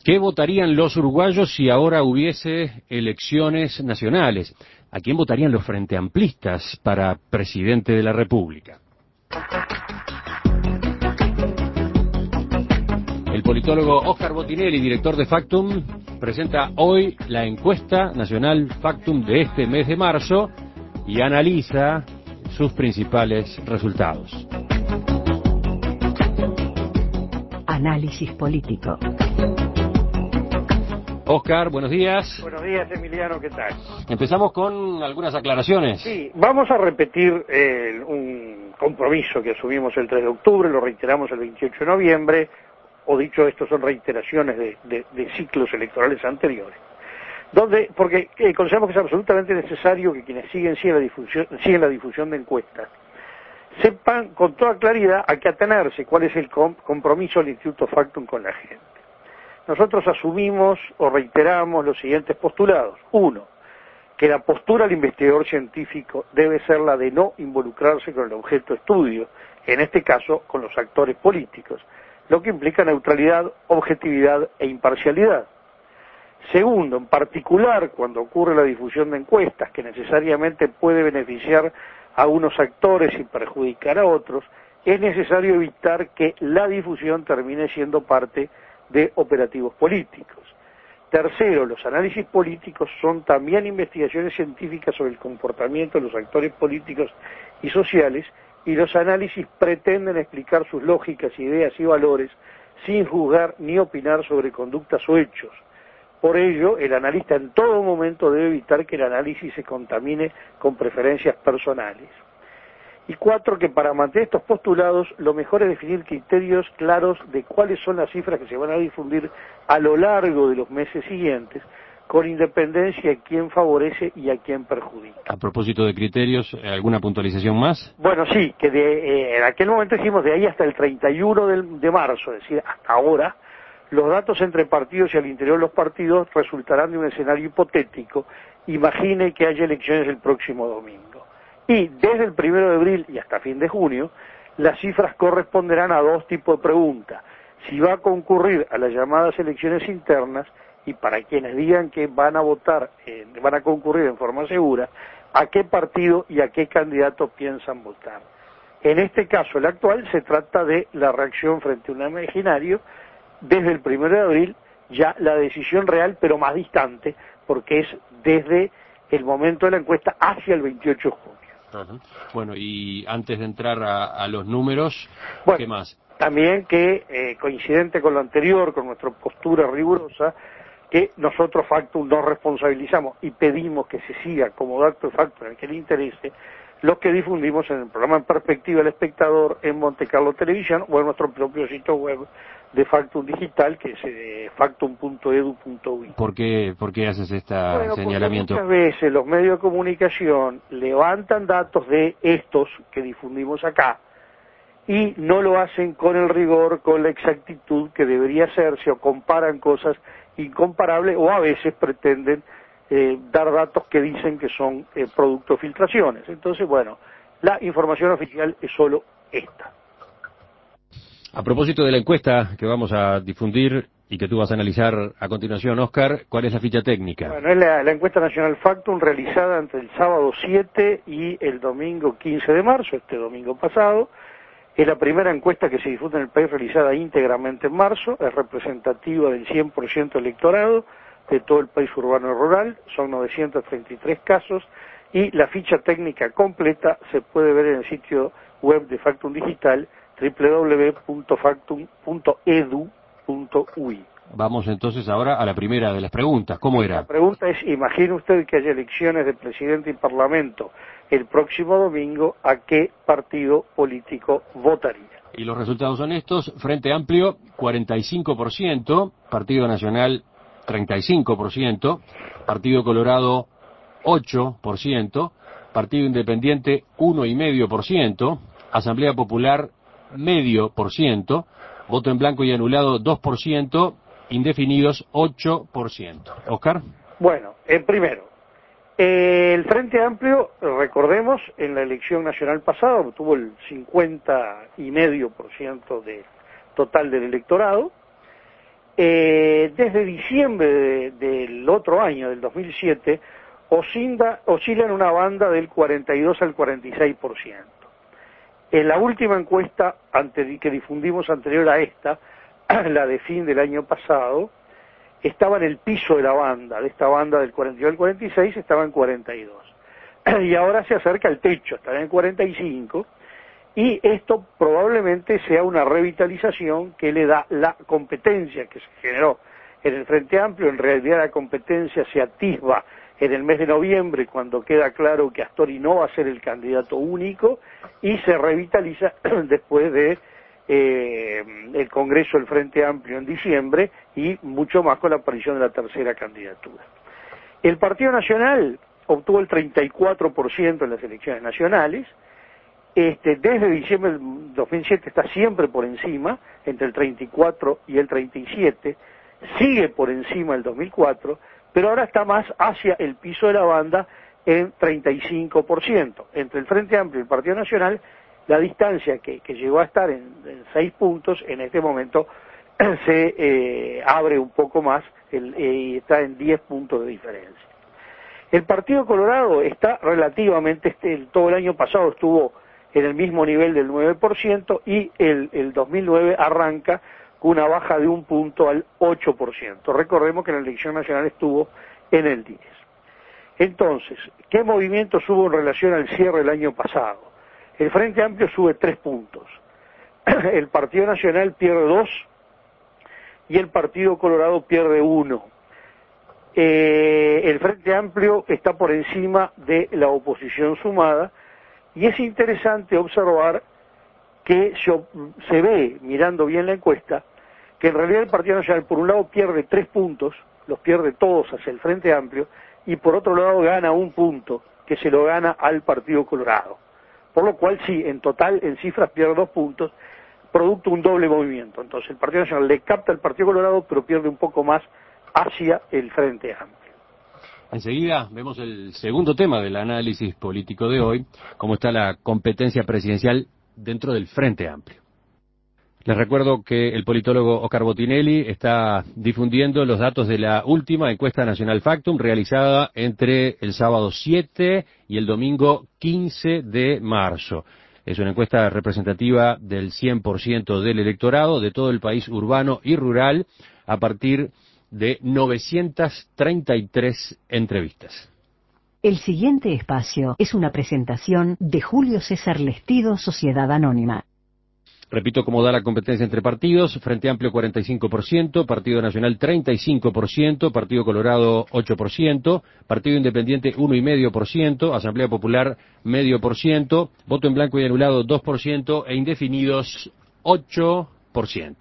¿Qué votarían los uruguayos si ahora hubiese elecciones nacionales? ¿A quién votarían los frente amplistas para presidente de la República? El politólogo Óscar Botinelli, director de Factum, presenta hoy la encuesta nacional Factum de este mes de marzo y analiza sus principales resultados. Análisis político. Óscar, buenos días. Buenos días, Emiliano, ¿qué tal? Empezamos con algunas aclaraciones. Sí, vamos a repetir un compromiso que asumimos el 3 de octubre, lo reiteramos el 28 de noviembre, o dicho esto, son reiteraciones de ciclos electorales anteriores, porque consideramos que es absolutamente necesario que quienes siguen la difusión de encuestas sepan con toda claridad a qué atenerse, cuál es el compromiso del Instituto Factum con la gente. Nosotros asumimos o reiteramos los siguientes postulados. 1. Que la postura del investigador científico debe ser la de no involucrarse con el objeto de estudio, en este caso con los actores políticos, lo que implica neutralidad, objetividad e imparcialidad. Segundo, en particular cuando ocurre la difusión de encuestas que necesariamente puede beneficiar a unos actores y perjudicar a otros, es necesario evitar que la difusión termine siendo parte de operativos políticos. Tercero, los análisis políticos son también investigaciones científicas sobre el comportamiento de los actores políticos y sociales, y los análisis pretenden explicar sus lógicas, ideas y valores sin juzgar ni opinar sobre conductas o hechos. Por ello, el analista en todo momento debe evitar que el análisis se contamine con preferencias personales. Y 4, que para mantener estos postulados, lo mejor es definir criterios claros de cuáles son las cifras que se van a difundir a lo largo de los meses siguientes, con independencia de quién favorece y a quién perjudica. A propósito de criterios, ¿alguna puntualización más? Bueno, sí, que en aquel momento dijimos de ahí hasta el 31 de marzo, es decir, hasta ahora, los datos entre partidos y al interior de los partidos resultarán de un escenario hipotético. Imagine que haya elecciones el próximo domingo. Y desde el 1 de abril y hasta fin de junio, las cifras corresponderán a dos tipos de preguntas. Si va a concurrir a las llamadas elecciones internas, y para quienes digan que van a votar, van a concurrir en forma segura, a qué partido y a qué candidato piensan votar. En este caso, el actual, se trata de la reacción frente a un imaginario. Desde el 1 de abril, ya la decisión real, pero más distante, porque es desde el momento de la encuesta hacia el 28 de junio. Ajá. Bueno, y antes de entrar a los números, ¿qué más? También que, coincidente con lo anterior, con nuestra postura rigurosa, que nosotros Factum nos responsabilizamos y pedimos que se siga como dato de Factum en el que le interese, lo que difundimos en el programa En Perspectiva del Espectador, en Monte Carlo Televisión o en nuestro propio sitio web de Factum Digital, que es factum.edu.uy. ¿Por qué haces señalamiento? Muchas veces los medios de comunicación levantan datos de estos que difundimos acá y no lo hacen con el rigor, con la exactitud que debería hacerse, o comparan cosas incomparables, o a veces pretenden dar datos que dicen que son producto de filtraciones. Entonces, bueno, la información oficial es solo esta. A propósito de la encuesta que vamos a difundir y que tú vas a analizar a continuación, Óscar, ¿cuál es la ficha técnica? Bueno, es la encuesta nacional Factum realizada entre el sábado 7 y el domingo 15 de marzo, este domingo pasado. Es la primera encuesta que se difunde en el país realizada íntegramente en marzo, es representativa del 100% electorado de todo el país urbano y rural, son 933 casos, y la ficha técnica completa se puede ver en el sitio web de Factum Digital, www.factum.edu.uy. Vamos entonces ahora a la primera de las preguntas. ¿Cómo era? La pregunta es, imagine usted que haya elecciones de presidente y parlamento el próximo domingo, ¿a qué partido político votaría? Y los resultados son estos: Frente Amplio 45%, Partido Nacional 35%, Partido Colorado 8%, Partido Independiente 1,5%, Asamblea Popular 0,5%, voto en blanco y anulado 2%, indefinidos 8%. ¿Óscar? Bueno, primero, el Frente Amplio, recordemos, en la elección nacional pasada obtuvo el 50,5% del total del electorado, Desde diciembre del otro año, del 2007, oscila en una banda del 42 al 46%. En la última encuesta que difundimos anterior a esta, la de fin del año pasado, estaba en el piso de la banda, de esta banda del 42 al 46, estaba en 42. Y ahora se acerca al techo, está en 45, y esto probablemente sea una revitalización que le da la competencia que se generó en el Frente Amplio. En realidad la competencia se atisba en el mes de noviembre, cuando queda claro que Astori no va a ser el candidato único, y se revitaliza después de el Congreso del Frente Amplio en diciembre, y mucho más con la aparición de la tercera candidatura. El Partido Nacional obtuvo el 34% en las elecciones nacionales. Desde diciembre del 2007 está siempre por encima, entre el 34 y el 37, sigue por encima del 2004, pero ahora está más hacia el piso de la banda en 35%. Entre el Frente Amplio y el Partido Nacional, la distancia que llegó a estar en 6 puntos, en este momento se abre un poco más y está en 10 puntos de diferencia. El Partido Colorado está relativamente, todo el año pasado estuvo en el mismo nivel del 9%, y el 2009 arranca con una baja de 1 punto al 8%. Recordemos que en la elección nacional estuvo en el 10%. Entonces, ¿qué movimientos hubo en relación al cierre del año pasado? El Frente Amplio sube 3 puntos, el Partido Nacional pierde 2 y el Partido Colorado pierde 1. El Frente Amplio está por encima de la oposición sumada, y es interesante observar que se ve, mirando bien la encuesta, que en realidad el Partido Nacional por un lado pierde 3 puntos, los pierde todos hacia el Frente Amplio, y por otro lado gana 1 punto, que se lo gana al Partido Colorado. Por lo cual sí, en total, en cifras pierde 2 puntos, producto de un doble movimiento. Entonces el Partido Nacional le capta al Partido Colorado, pero pierde un poco más hacia el Frente Amplio. Enseguida vemos el segundo tema del análisis político de hoy, cómo está la competencia presidencial dentro del Frente Amplio. Les recuerdo que el politólogo Oscar Botinelli está difundiendo los datos de la última encuesta nacional Factum, realizada entre el sábado 7 y el domingo 15 de marzo. Es una encuesta representativa del 100% del electorado de todo el país urbano y rural, a partir de 933 entrevistas. El siguiente espacio es una presentación de Julio César Lestido, Sociedad Anónima. Repito cómo da la competencia entre partidos: Frente Amplio 45%, Partido Nacional 35%, Partido Colorado 8%, Partido Independiente 1,5%, Asamblea Popular 0,5%, voto en blanco y anulado 2% e indefinidos 8%.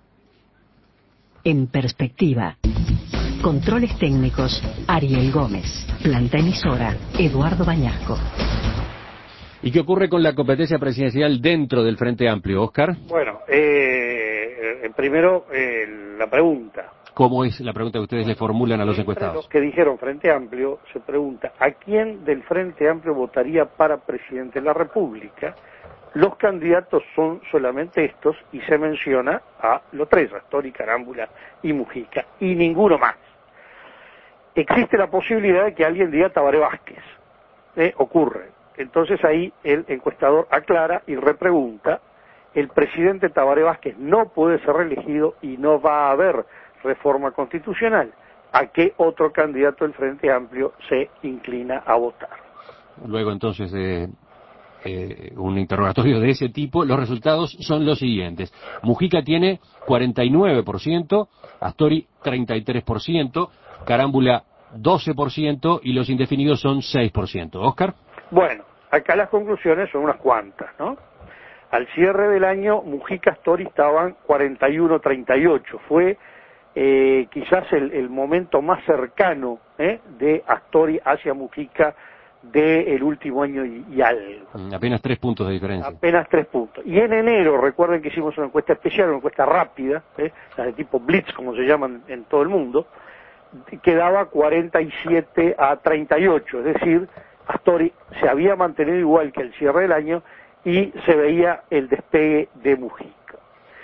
En perspectiva. Controles técnicos, Ariel Gómez. Planta emisora, Eduardo Bañasco. ¿Y qué ocurre con la competencia presidencial dentro del Frente Amplio, Oscar? Bueno, primero la pregunta. ¿Cómo es la pregunta que ustedes le formulan a los encuestados? Los que dijeron Frente Amplio, se pregunta, ¿a quién del Frente Amplio votaría para presidente de la República? Los candidatos son solamente estos, y se menciona a los 3, Astori, Carámbula y Mujica, y ninguno más. Existe la posibilidad de que alguien diga Tabaré Vázquez. Ocurre. Entonces ahí el encuestador aclara y repregunta: el presidente Tabaré Vázquez no puede ser reelegido y no va a haber reforma constitucional. ¿A qué otro candidato del Frente Amplio se inclina a votar? Luego entonces un interrogatorio de ese tipo, los resultados son los siguientes: Mujica tiene 49%, Astori 33%, Carámbula 12% y los indefinidos son 6%. ¿Oscar? Bueno, acá las conclusiones son unas cuantas, ¿no? Al cierre del año, Mujica, Astori estaban 41-38. Fue quizás el momento más cercano de Astori hacia Mujica del último año y algo. Apenas 3 puntos de diferencia. Apenas 3 puntos. Y en enero, recuerden que hicimos una encuesta especial, una encuesta rápida, las de tipo Blitz, como se llaman en todo el mundo, quedaba 47-38, es decir, Astori se había mantenido igual que el cierre del año y se veía el despegue de Mujica.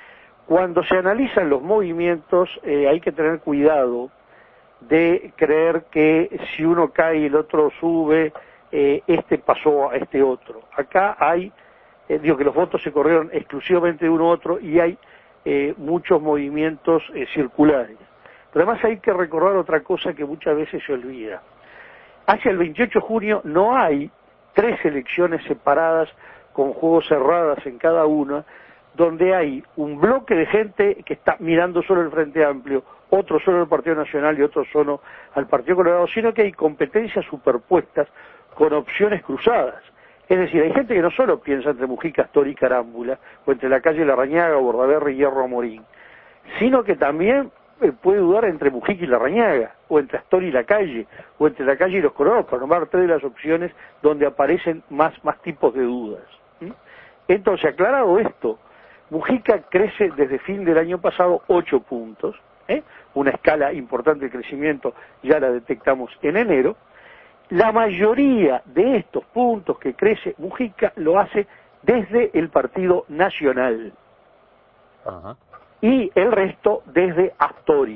cuando se analizan los movimientos hay que tener cuidado de creer que si uno cae y el otro sube, este pasó a este otro. Acá hay, digo que los votos se corrieron exclusivamente de uno a otro y hay muchos movimientos circulares. Pero además hay que recordar otra cosa que muchas veces se olvida. Hacia el 28 de junio no hay 3 elecciones separadas con juegos cerradas en cada una, donde hay un bloque de gente que está mirando solo el Frente Amplio, otro solo al Partido Nacional y otro solo al Partido Colorado, sino que hay competencias superpuestas con opciones cruzadas. Es decir, hay gente que no solo piensa entre Mujica, Astori y Carámbula, o entre Lacalle Larrañaga, Bordaberry y Hierro Morín, sino que también puede dudar entre Mujica y Larrañaga, o entre Astori y Lacalle, o entre Lacalle y los Colorados, para nombrar 3 de las opciones donde aparecen más tipos de dudas. Entonces, aclarado esto, Mujica crece desde fin del año pasado 8 puntos, una escala importante de crecimiento ya la detectamos en enero. La mayoría de estos puntos que crece Mujica lo hace desde el Partido Nacional. Ajá. Y el resto desde Astori.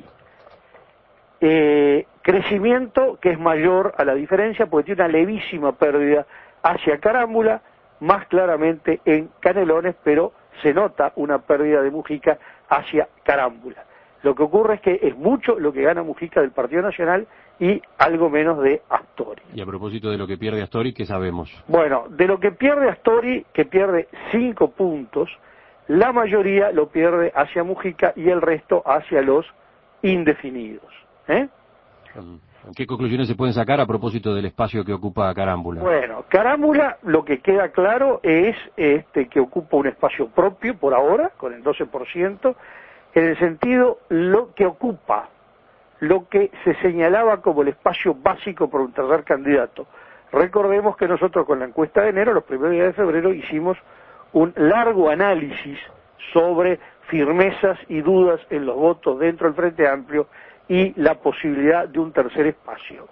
Crecimiento que es mayor a la diferencia porque tiene una levísima pérdida hacia Carámbula, más claramente en Canelones, pero se nota una pérdida de Mujica hacia Carámbula. Lo que ocurre es que es mucho lo que gana Mujica del Partido Nacional y algo menos de Astori. Y a propósito de lo que pierde Astori, ¿qué sabemos? Bueno, de lo que pierde Astori, que pierde 5 puntos, la mayoría lo pierde hacia Mujica y el resto hacia los indefinidos. ¿Qué conclusiones se pueden sacar a propósito del espacio que ocupa Carámbula? Bueno, Carámbula lo que queda claro es que ocupa un espacio propio por ahora, con el 12%, en el sentido lo que ocupa, lo que se señalaba como el espacio básico para un tercer candidato. Recordemos que nosotros con la encuesta de enero, los primeros días de febrero, hicimos un largo análisis sobre firmezas y dudas en los votos dentro del Frente Amplio y la posibilidad de un tercer espacio.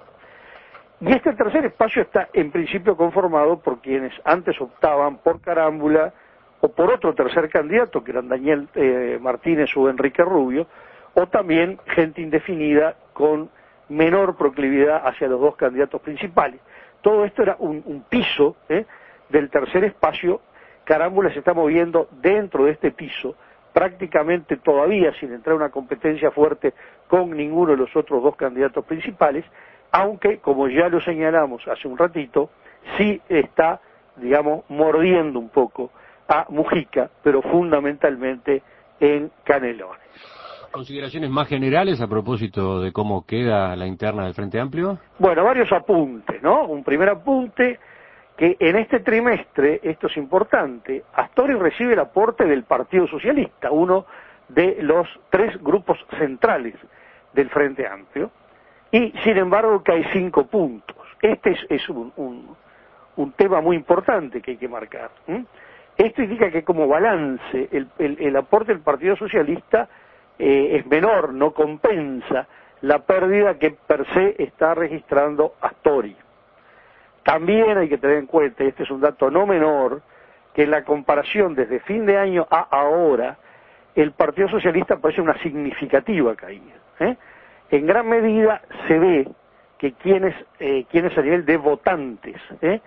Y este tercer espacio está en principio conformado por quienes antes optaban por Carámbula o por otro tercer candidato, que eran Daniel Martínez o Enrique Rubio, o también gente indefinida con menor proclividad hacia los 2 candidatos principales. Todo esto era un piso del tercer espacio. Carámbula se está moviendo dentro de este piso, prácticamente todavía sin entrar a una competencia fuerte con ninguno de los otros 2 candidatos principales, aunque, como ya lo señalamos hace un ratito, sí está, digamos, mordiendo un poco a Mujica, pero fundamentalmente en Canelones. ¿Consideraciones más generales a propósito de cómo queda la interna del Frente Amplio? Bueno, varios apuntes, ¿no? Un primer apunte, que en este trimestre, esto es importante, Astori recibe el aporte del Partido Socialista, uno de los 3 grupos centrales del Frente Amplio, y sin embargo cae 5 puntos. Este es un tema muy importante que hay que marcar. Esto indica que como balance el aporte del Partido Socialista es menor, no compensa la pérdida que per se está registrando Astori. También hay que tener en cuenta, y este es un dato no menor, que en la comparación desde fin de año a ahora, el Partido Socialista parece una significativa caída. En gran medida se ve que quienes a nivel de votantes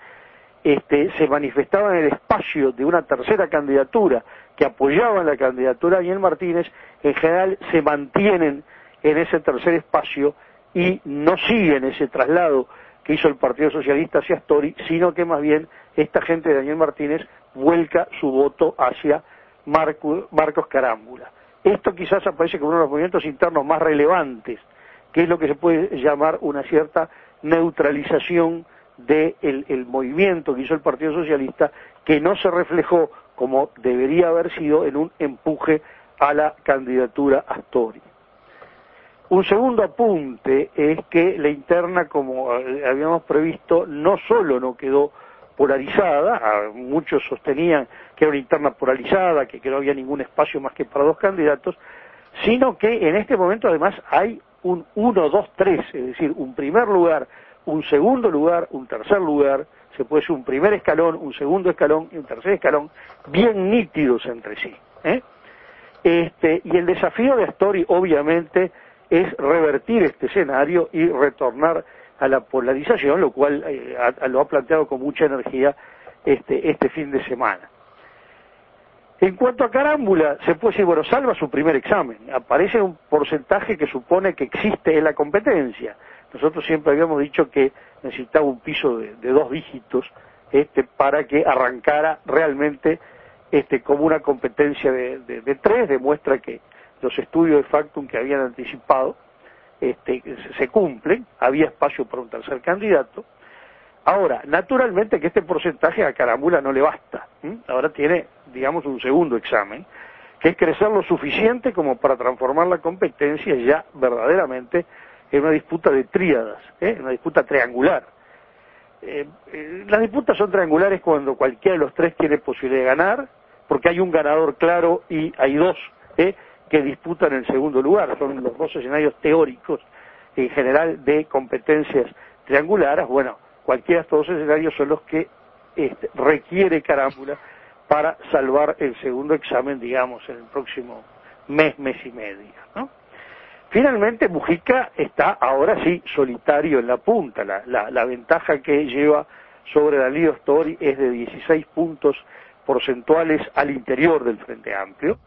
se manifestaban en el espacio de una tercera candidatura que apoyaban la candidatura de Daniel Martínez, en general se mantienen en ese tercer espacio y no siguen ese traslado que hizo el Partido Socialista hacia Astori, sino que más bien esta gente de Daniel Martínez vuelca su voto hacia Marcos Carámbula. Esto quizás aparece como uno de los movimientos internos más relevantes, que es lo que se puede llamar una cierta neutralización del movimiento que hizo el Partido Socialista, que no se reflejó como debería haber sido en un empuje a la candidatura Astori. Un segundo apunte es que la interna, como habíamos previsto, no solo no quedó polarizada, muchos sostenían que era una interna polarizada, que no había ningún espacio más que para 2 candidatos, sino que en este momento además hay un 1, 2, 3, es decir, un primer lugar, un segundo lugar, un tercer lugar, se puede decir un primer escalón, un segundo escalón y un tercer escalón, bien nítidos entre sí. Y el desafío de Astori, obviamente, es revertir este escenario y retornar a la polarización, lo cual lo ha planteado con mucha energía este fin de semana. En cuanto a Carámbula, se puede decir, bueno, salva su primer examen. Aparece un porcentaje que supone que existe en la competencia. Nosotros siempre habíamos dicho que necesitaba un piso de 2 dígitos para que arrancara realmente como una competencia de 3. Demuestra que los estudios de Factum que habían anticipado se cumplen. Había espacio para un tercer candidato. Ahora, naturalmente que este porcentaje a Carámbula no le basta. Ahora tiene, digamos, un segundo examen, que es crecer lo suficiente como para transformar la competencia ya verdaderamente en una disputa de tríadas, una disputa triangular. Las disputas son triangulares cuando cualquiera de los 3 tiene posibilidad de ganar, porque hay un ganador claro y hay 2 que disputan el segundo lugar. Son los 2 escenarios teóricos en general de competencias triangulares. Bueno, cualquiera de estos 2 escenarios son los que requiere Carámbula para salvar el segundo examen, digamos, en el próximo mes y medio, ¿no? Finalmente, Mujica está ahora sí solitario en la punta. La ventaja que lleva sobre Danilo Astori es de 16 puntos porcentuales al interior del Frente Amplio.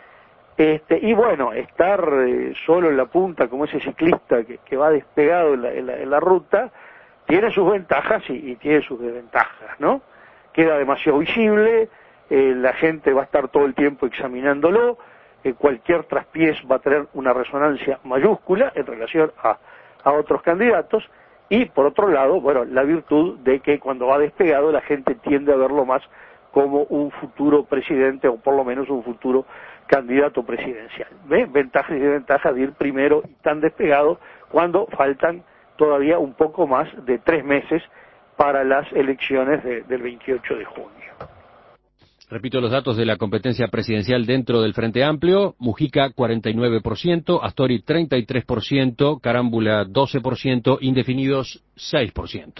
Y bueno, estar solo en la punta como ese ciclista que va despegado en la ruta tiene sus ventajas y tiene sus desventajas, ¿no? Queda demasiado visible, la gente va a estar todo el tiempo examinándolo, cualquier traspiés va a tener una resonancia mayúscula en relación a otros candidatos, y por otro lado, bueno, la virtud de que cuando va despegado la gente tiende a verlo más como un futuro presidente o por lo menos un futuro candidato presidencial. ¿Ve? Ventajas y desventajas de ir primero y tan despegado cuando faltan todavía un poco más de 3 meses para las elecciones del 28 de junio. Repito los datos de la competencia presidencial dentro del Frente Amplio: Mujica 49%, Astori 33%, Carámbula 12%, indefinidos 6%.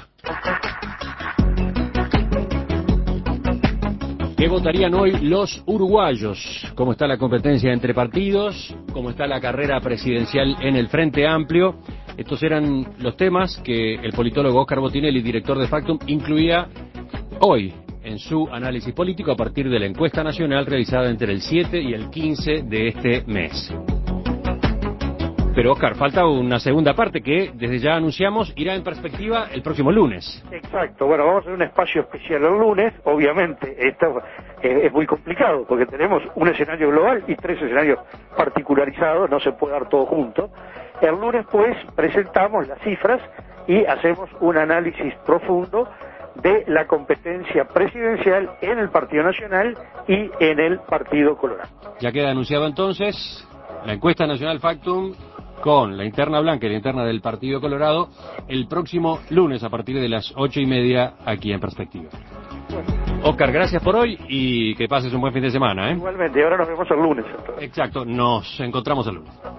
¿Qué votarían hoy los uruguayos? ¿Cómo está la competencia entre partidos? ¿Cómo está la carrera presidencial en el Frente Amplio? Estos eran los temas que el politólogo Óscar Botinelli, director de Factum, incluía hoy en su análisis político a partir de la encuesta nacional realizada entre el 7 y el 15 de este mes. Pero, Óscar, falta una segunda parte que desde ya anunciamos irá en perspectiva el próximo lunes. Exacto, bueno, vamos a hacer un espacio especial el lunes. Obviamente esto es muy complicado porque tenemos un escenario global y 3 escenarios particularizados, no se puede dar todo junto. El lunes pues presentamos las cifras y hacemos un análisis profundo de la competencia presidencial en el Partido Nacional y en el Partido Colorado. Ya queda anunciado entonces la encuesta nacional Factum con la interna blanca y la interna del Partido Colorado el próximo lunes a partir de las 8:30 aquí en Perspectiva. Óscar, gracias por hoy y que pases un buen fin de semana, ¿eh? Igualmente, ahora nos vemos el lunes. Entonces. Exacto, nos encontramos el lunes.